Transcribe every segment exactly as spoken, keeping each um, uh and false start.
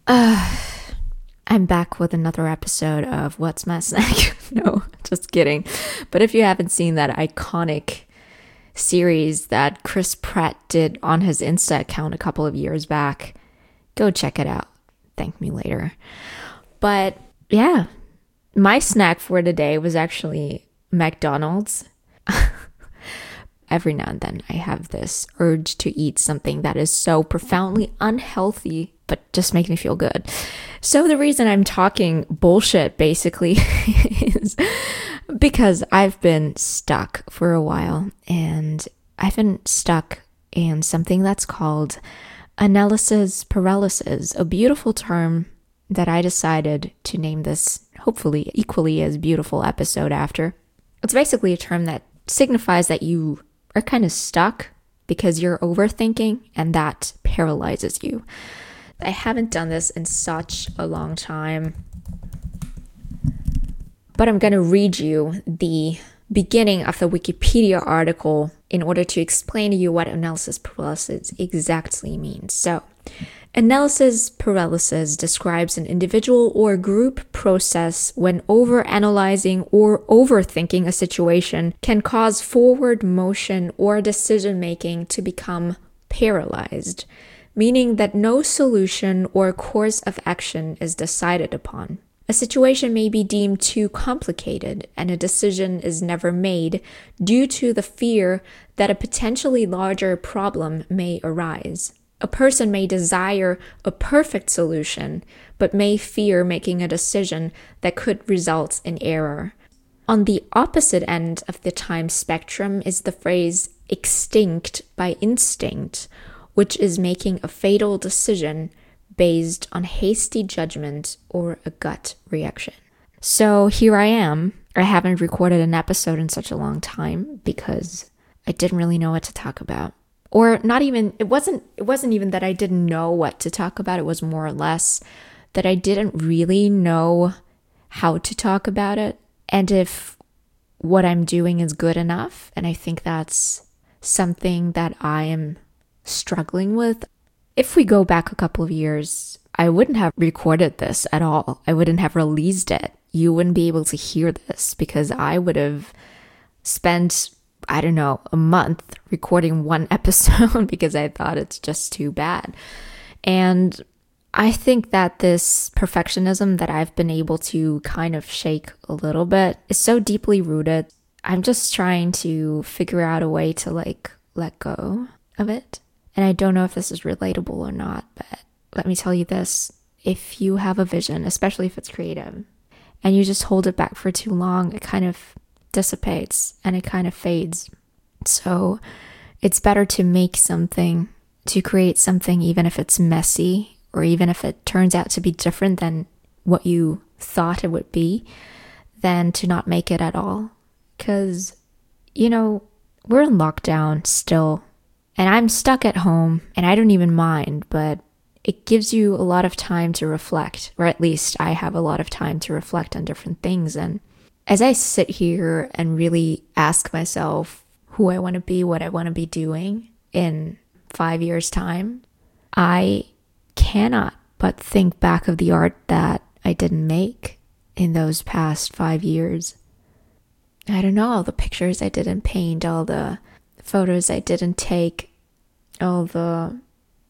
Uh, I'm back with another episode of What's My Snack? No, just kidding. But if you haven't seen that iconic series that Chris Pratt did on his Insta account a couple of years back, go check it out. Thank me later. But yeah, my snack for today was actually McDonald's. Every now and then I have this urge to eat something that is so profoundly unhealthy, but just makes me feel good. So the reason I'm talking bullshit basically is because I've been stuck for a while, and I've been stuck in something that's called analysis paralysis, a beautiful term that I decided to name this hopefully equally as beautiful episode after. It's basically a term that signifies that you are kind of stuck because you're overthinking, and that paralyzes you. I haven't done this in such a long time, but I'm going to read you the beginning of the Wikipedia article in order to explain to you what analysis paralysis exactly means. So, analysis paralysis describes an individual or group process when overanalyzing or overthinking a situation can cause forward motion or decision making to become paralyzed, meaning that no solution or course of action is decided upon. A situation may be deemed too complicated, and a decision is never made due to the fear that a potentially larger problem may arise. A person may desire a perfect solution, but may fear making a decision that could result in error. On the opposite end of the time spectrum is the phrase extinct by instinct, which is making a fatal decision based on hasty judgment or a gut reaction. So here I am. I haven't recorded an episode in such a long time because I didn't really know what to talk about. Or not even, it wasn't, it wasn't even that I didn't know what to talk about. It was more or less that I didn't really know how to talk about it, and if what I'm doing is good enough. And I think that's something that I am struggling with. If we go back a couple of years, I wouldn't have recorded this at all. I wouldn't have released it. You wouldn't be able to hear this because I would have spent, I don't know, a month recording one episode because I thought it's just too bad. And I think that this perfectionism that I've been able to kind of shake a little bit is so deeply rooted. I'm just trying to figure out a way to like let go of it. And I don't know if this is relatable or not, but let me tell you this. If you have a vision, especially if it's creative, and you just hold it back for too long, it kind of dissipates and it kind of fades. So it's better to make something, to create something, even if it's messy, or even if it turns out to be different than what you thought it would be, than to not make it at all. Because, you know, we're in lockdown still. And I'm stuck at home, and I don't even mind, but it gives you a lot of time to reflect, or at least I have a lot of time to reflect on different things. And as I sit here and really ask myself who I want to be, what I want to be doing in five years' time, I cannot but think back of the art that I didn't make in those past five years. I don't know, all the pictures I didn't paint, all the photos I didn't take, all the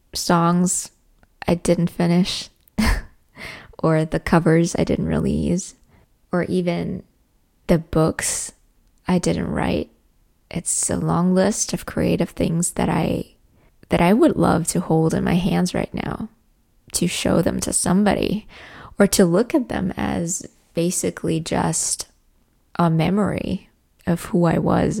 songs I didn't finish, or the covers I didn't release, or even the books I didn't write. It's a long list of creative things that I that I would love to hold in my hands right now, to show them to somebody, or to look at them as basically just a memory of who I was,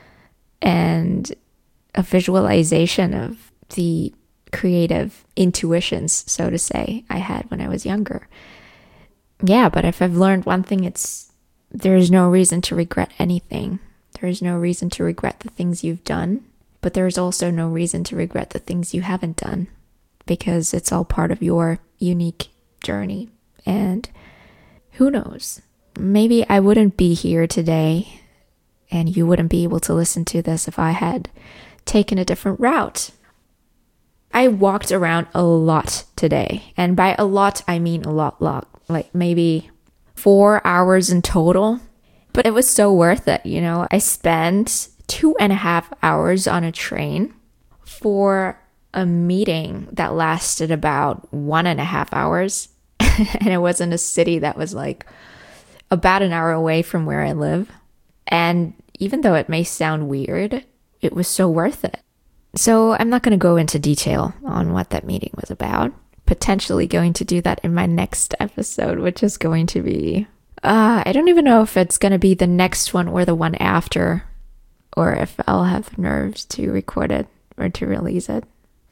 and a visualization of the creative intuitions, so to say, I had when I was younger. Yeah, but if I've learned one thing, it's there's no reason to regret anything. There's no reason to regret the things you've done, but there's also no reason to regret the things you haven't done, because it's all part of your unique journey. And who knows? Maybe I wouldn't be here today, and you wouldn't be able to listen to this if I had taken a different route. I walked around a lot today. And by a lot, I mean a lot, lot. Like maybe four hours in total. But it was so worth it, you know. I spent two and a half hours on a train for a meeting that lasted about one and a half hours. And it was in a city that was like about an hour away from where I live. And even though it may sound weird, it was so worth it. So I'm not going to go into detail on what that meeting was about. Potentially going to do that in my next episode, which is going to be... Uh, I don't even know if it's going to be the next one or the one after, or if I'll have nerves to record it or to release it.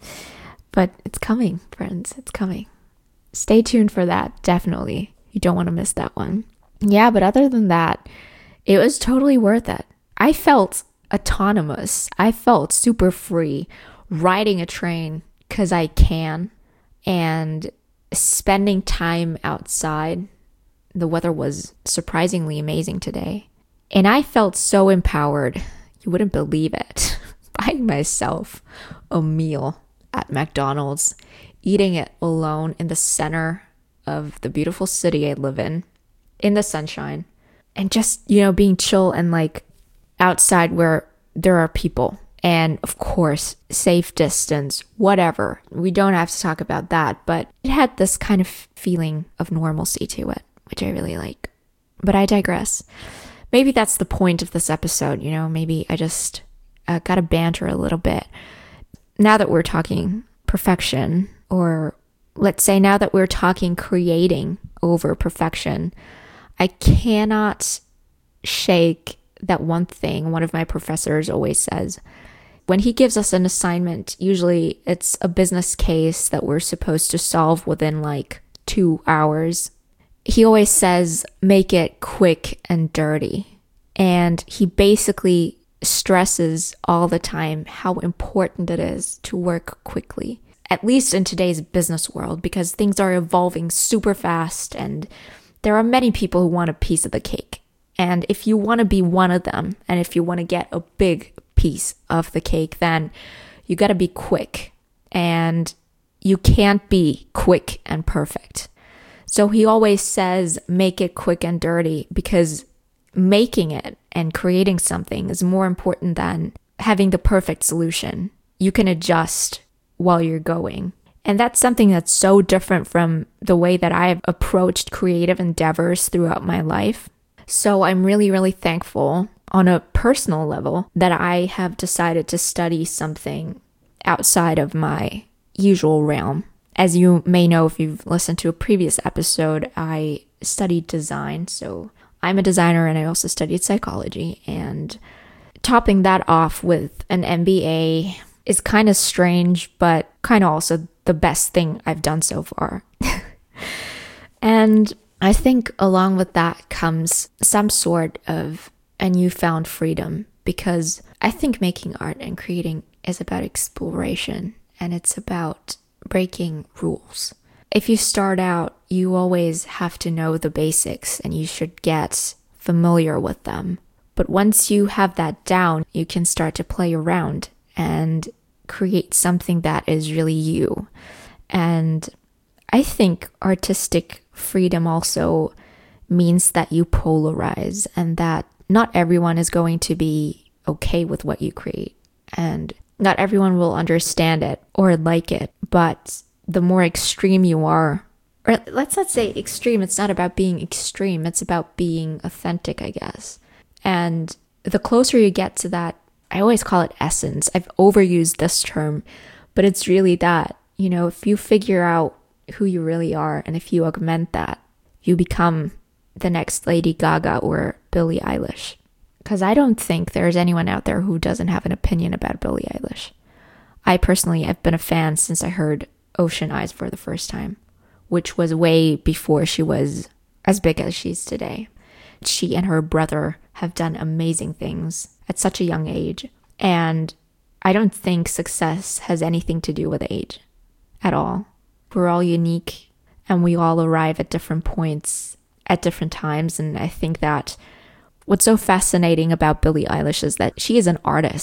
But it's coming, friends. It's coming. Stay tuned for that, definitely. You don't want to miss that one. Yeah, but other than that, it was totally worth it. I felt autonomous. I felt super free riding a train because I can, and spending time outside. The weather was surprisingly amazing today. And I felt so empowered. You wouldn't believe it. Buying myself a meal at McDonald's, eating it alone in the center of the beautiful city I live in, in the sunshine, and just, you know, being chill and like outside where there are people. And of course, safe distance, whatever. We don't have to talk about that, but it had this kind of feeling of normalcy to it, which I really like. But I digress. Maybe that's the point of this episode, you know, maybe I just uh, got to banter a little bit. Now that we're talking perfection, or let's say now that we're talking creating over perfection, I cannot shake that one thing one of my professors always says. When he gives us an assignment, usually it's a business case that we're supposed to solve within like two hours. He always says, make it quick and dirty. And he basically stresses all the time how important it is to work quickly, at least in today's business world, because things are evolving super fast and there are many people who want a piece of the cake. And if you want to be one of them, and if you want to get a big piece of the cake, then you got to be quick. And you can't be quick and perfect. So he always says, make it quick and dirty, because making it and creating something is more important than having the perfect solution. You can adjust while you're going. And that's something that's so different from the way that I've approached creative endeavors throughout my life. So I'm really, really thankful on a personal level that I have decided to study something outside of my usual realm. As you may know, if you've listened to a previous episode, I studied design. So I'm a designer and I also studied psychology. And topping that off with an M B A is kind of strange, but kind of also the best thing I've done so far. And I think along with that comes some sort of a newfound freedom, because I think making art and creating is about exploration, and it's about breaking rules. If you start out, you always have to know the basics and you should get familiar with them. But once you have that down, you can start to play around and create something that is really you. And I think artistic freedom also means that you polarize, and that not everyone is going to be okay with what you create. And not everyone will understand it or like it, but the more extreme you are, or let's not say extreme, it's not about being extreme, it's about being authentic, I guess. And the closer you get to that, I always call it essence. I've overused this term, but it's really that, you know, if you figure out who you really are, and if you augment that, you become the next Lady Gaga or Billie Eilish. Because I don't think there's anyone out there who doesn't have an opinion about Billie Eilish. I personally have been a fan since I heard Ocean Eyes for the first time, which was way before she was as big as she is today. She and her brother have done amazing things at such a young age. And I don't think success has anything to do with age at all. We're all unique and we all arrive at different points at different times. And I think that what's so fascinating about Billie Eilish is that she is an artist,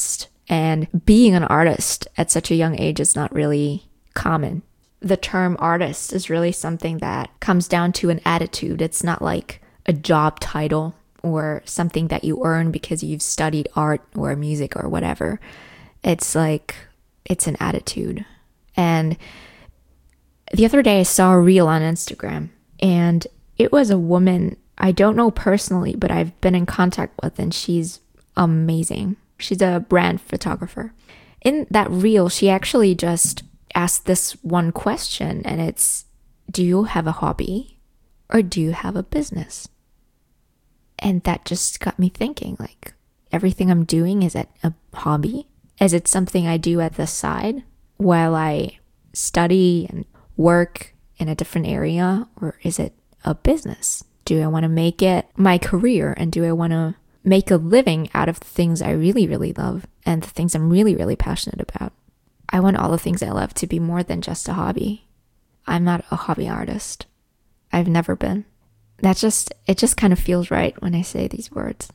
And being an artist at such a young age is not really common. The term artist is really something that comes down to an attitude. It's not like a job title or something that you earn because you've studied art or music or whatever. It's like, it's an attitude. And the other day I saw a reel on Instagram, and it was a woman I don't know personally, but I've been in contact with, and she's amazing. She's a brand photographer. In that reel, she actually just asked this one question, and it's, do you have a hobby or do you have a business? And that just got me thinking, like, everything I'm doing, is it a hobby? Is it something I do at the side while I study and work in a different area? Or is it a business? Do I want to make it my career? And do I want to make a living out of the things I really, really love and the things I'm really, really passionate about? I want all the things I love to be more than just a hobby. I'm not a hobby artist. I've never been. That just, it just kind of feels right when I say these words.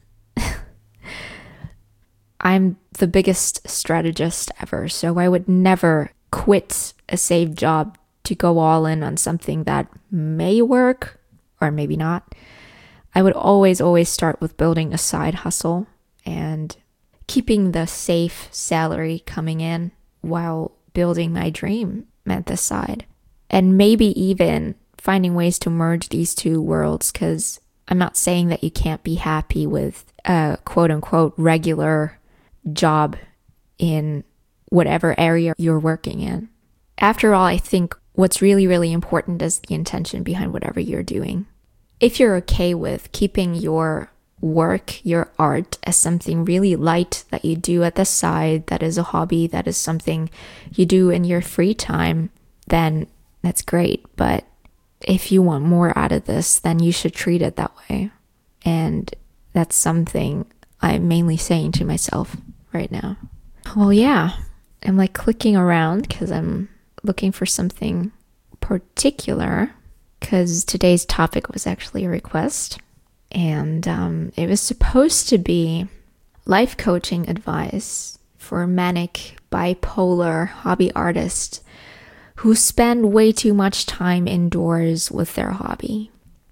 I'm the biggest strategist ever, so I would never quit a safe job to go all in on something that may work or maybe not. I would always, always start with building a side hustle and keeping the safe salary coming in while building my dream at the side. And maybe even finding ways to merge these two worlds, because I'm not saying that you can't be happy with a quote unquote regular job in whatever area you're working in. After all, I think what's really, really important is the intention behind whatever you're doing. If you're okay with keeping your work, your art, as something really light that you do at the side, that is a hobby, that is something you do in your free time, then that's great. But if you want more out of this, then you should treat it that way. And that's something I'm mainly saying to myself right now. Well, yeah, I'm like clicking around because I'm looking for something particular, because today's topic was actually a request. And um, it was supposed to be life coaching advice for manic, bipolar hobby artists who spend way too much time indoors with their hobby.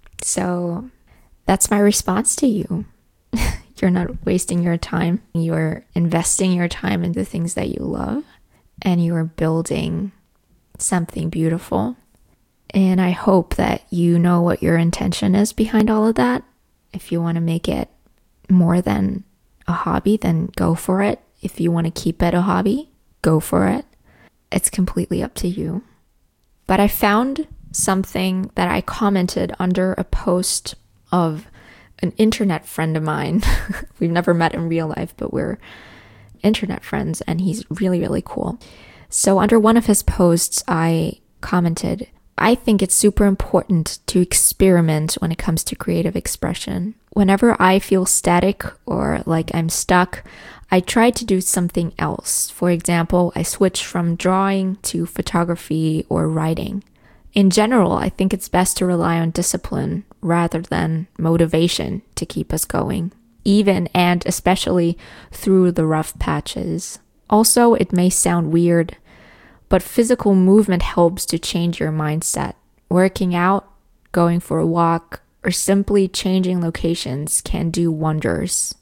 So that's my response to you. You're not wasting your time. You're investing your time into things that you love, and you're building something beautiful. And I hope that you know what your intention is behind all of that. If you want to make it more than a hobby, then go for it. If you want to keep it a hobby, go for it. It's completely up to you. But I found something that I commented under a post of an internet friend of mine. We've never met in real life, but we're internet friends, and he's really, really cool. So under one of his posts, I commented, I think it's super important to experiment when it comes to creative expression. Whenever I feel static or like I'm stuck, I try to do something else. For example, I switch from drawing to photography or writing. In general, I think it's best to rely on discipline rather than motivation to keep us going, even and especially through the rough patches. Also, it may sound weird, but physical movement helps to change your mindset. Working out, going for a walk, or simply changing locations can do wonders.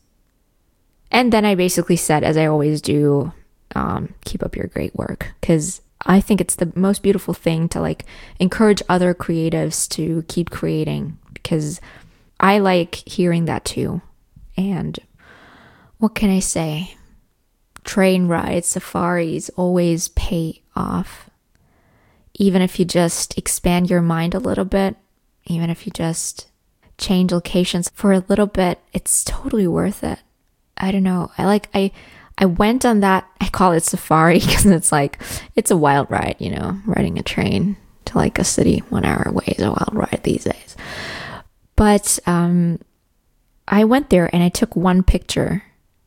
And then I basically said, as I always do, um, keep up your great work, because I think it's the most beautiful thing to like encourage other creatives to keep creating, because I like hearing that too. And what can I say? Train rides, safaris always pay off. Even if you just expand your mind a little bit, even if you just change locations for a little bit, it's totally worth it. I don't know. I like, I, I went on that, I call it safari because it's like, it's a wild ride, you know, riding a train to like a city one hour away is a wild ride these days. But um, I went there and I took one picture,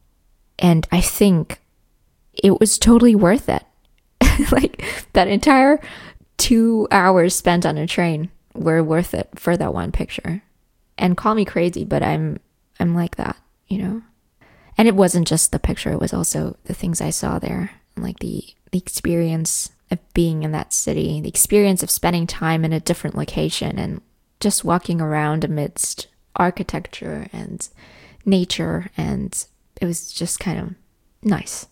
and I think it was totally worth it. Like that entire two hours spent on a train were worth it for that one picture. And call me crazy, but I'm I'm like that, you know. And it wasn't just the picture, it was also the things I saw there, and like the, the experience of being in that city, the experience of spending time in a different location and just walking around amidst architecture and nature, and it was just kind of nice.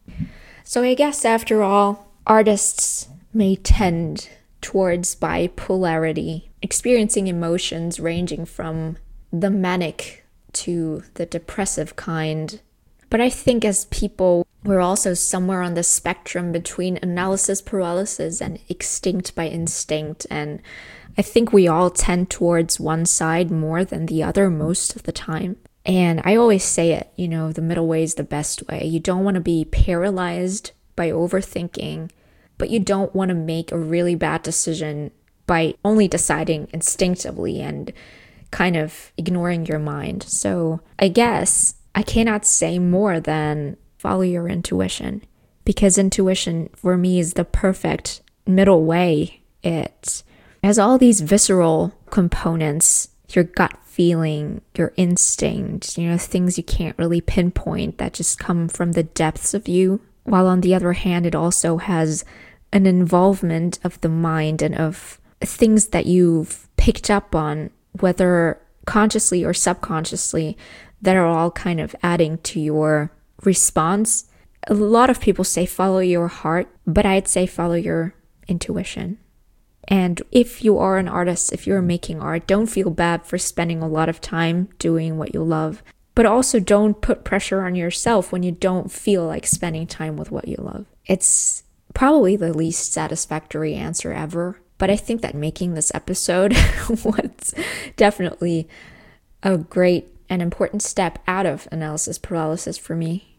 So I guess after all, artists may tend towards bipolarity, experiencing emotions ranging from the manic to the depressive kind. But I think as people, we're also somewhere on the spectrum between analysis paralysis and extinct by instinct. And I think we all tend towards one side more than the other most of the time. And I always say it, you know, the middle way is the best way. You don't want to be paralyzed by overthinking, but you don't want to make a really bad decision by only deciding instinctively and kind of ignoring your mind. So I guess I cannot say more than follow your intuition, because intuition for me is the perfect middle way. It has all these visceral components, your gut feeling, your instinct, you know, things you can't really pinpoint that just come from the depths of you. While on the other hand, it also has an involvement of the mind and of things that you've picked up on, whether consciously or subconsciously, that are all kind of adding to your response. A lot of people say follow your heart, but I'd say follow your intuition. And if you are an artist, if you're making art, don't feel bad for spending a lot of time doing what you love. But also don't put pressure on yourself when you don't feel like spending time with what you love. It's probably the least satisfactory answer ever. But I think that making this episode was definitely a great and important step out of analysis paralysis for me.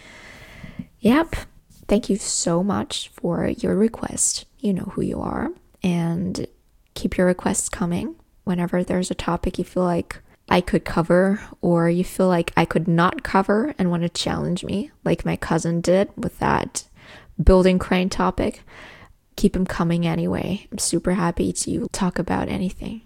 Yep. Thank you so much for your request. You know who you are. And keep your requests coming whenever there's a topic you feel like I could cover, or you feel like I could not cover and want to challenge me, like my cousin did with that building crane topic. Keep them coming anyway. I'm super happy to talk about anything.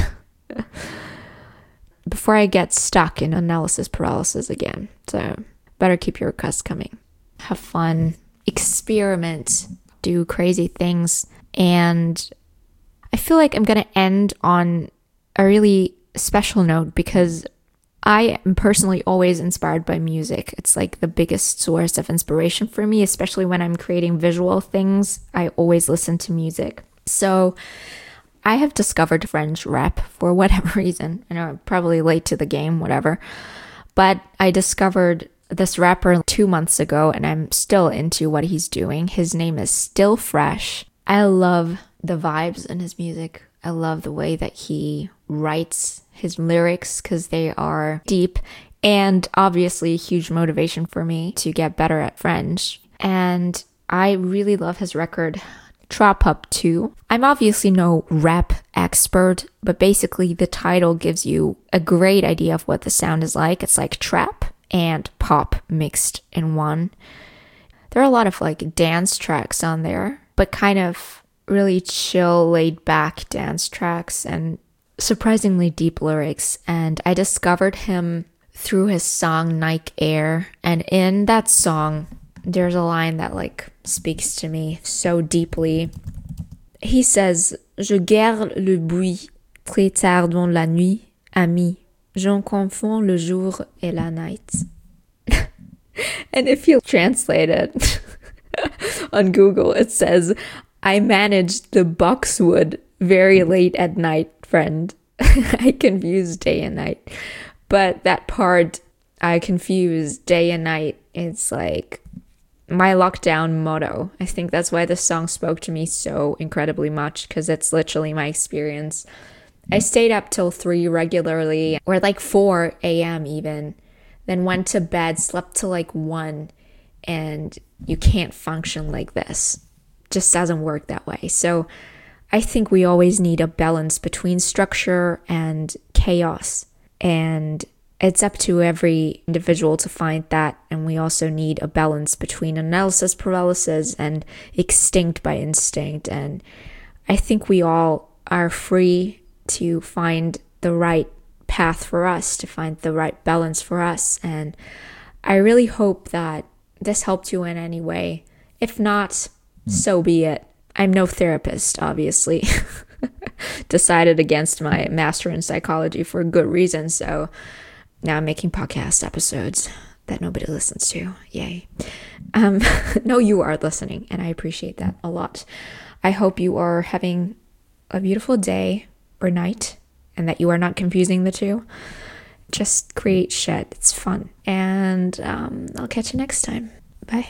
Before I get stuck in analysis paralysis again. So better keep your requests coming. Have fun, experiment, do crazy things. And I feel like I'm going to end on a really special note, because I am personally always inspired by music. It's like the biggest source of inspiration for me, especially when I'm creating visual things. I always listen to music. So I have discovered French rap for whatever reason. I know I'm probably late to the game, whatever. But I discovered this rapper two months ago, and I'm still into what he's doing. His name is Still Fresh. I love the vibes in his music. I love the way that he writes his lyrics, because they are deep and obviously a huge motivation for me to get better at French. And I really love his record, Trap Up two. I'm obviously no rap expert, but basically the title gives you a great idea of what the sound is like. It's like trap and pop mixed in one. There are a lot of like dance tracks on there, but kind of really chill, laid back dance tracks and surprisingly deep lyrics. And I discovered him through his song Nike Air. And in that song, there's a line that like speaks to me so deeply. He says, Je garde le bruit très tard dans la nuit, ami. J'en confonds le jour et la night. And if you translate it on Google, it says, I managed the boxwood very late at night, friend. I confuse day and night. But that part, I confuse day and night. It's like my lockdown motto. I think that's why this song spoke to me so incredibly much, because it's literally my experience. I stayed up till three regularly, or like four a.m. even, then went to bed, slept till like one, and you can't function like this. Just doesn't work that way. So I think we always need a balance between structure and chaos. And it's up to every individual to find that. And we also need a balance between analysis paralysis and extinct by instinct. And I think we all are free to find the right path for us, to find the right balance for us. And I really hope that this helped you in any way. If not, so be it. I'm no therapist, obviously. Decided against my master in psychology for good reason, so now I'm making podcast episodes that nobody listens to. Yay. Um, no, you are listening, and I appreciate that a lot. I hope you are having a beautiful day or night, and that you are not confusing the two. Just create shit. It's fun. And um, I'll catch you next time. Bye.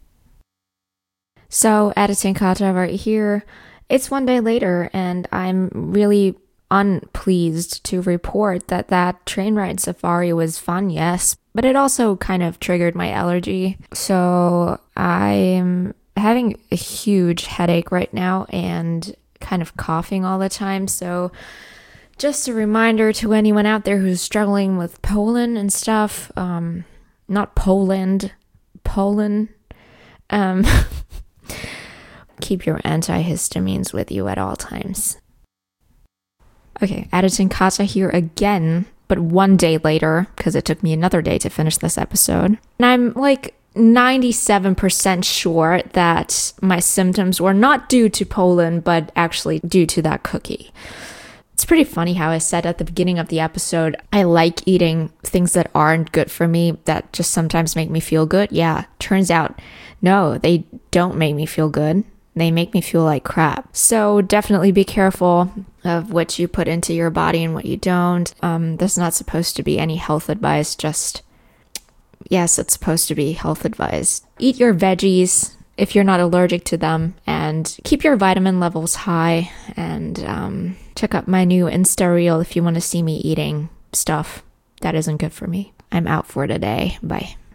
So, editing kata right here. It's one day later, and I'm really unpleased to report that that train ride safari was fun, yes, but it also kind of triggered my allergy. So I'm having a huge headache right now and kind of coughing all the time. So just a reminder to anyone out there who's struggling with pollen and stuff, um, not Poland, Poland, um, keep your antihistamines with you at all times. Okay, editing kata here again, but one day later, because it took me another day to finish this episode. And I'm like ninety-seven percent sure that my symptoms were not due to pollen, but actually due to that cookie. It's pretty funny how I said at the beginning of the episode, I like eating things that aren't good for me, that just sometimes make me feel good. Yeah, turns out, no, they don't make me feel good. They make me feel like crap. So definitely be careful of what you put into your body and what you don't. Um, this is not supposed to be any health advice, just, yes, it's supposed to be health advice. Eat your veggies if you're not allergic to them, and keep your vitamin levels high, and um, check out my new Insta reel if you want to see me eating stuff that isn't good for me. I'm out for today. Bye.